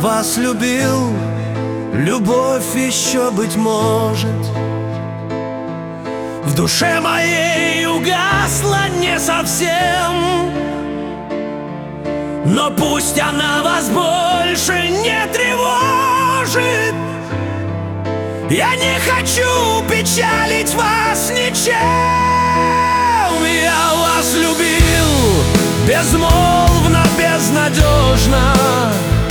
вас любил, любовь еще, быть может, в душе моей угасла не совсем. Но пусть она вас больше не тревожит, я не хочу печалить вас ничем. Я вас любил безмолвно, безнадежно,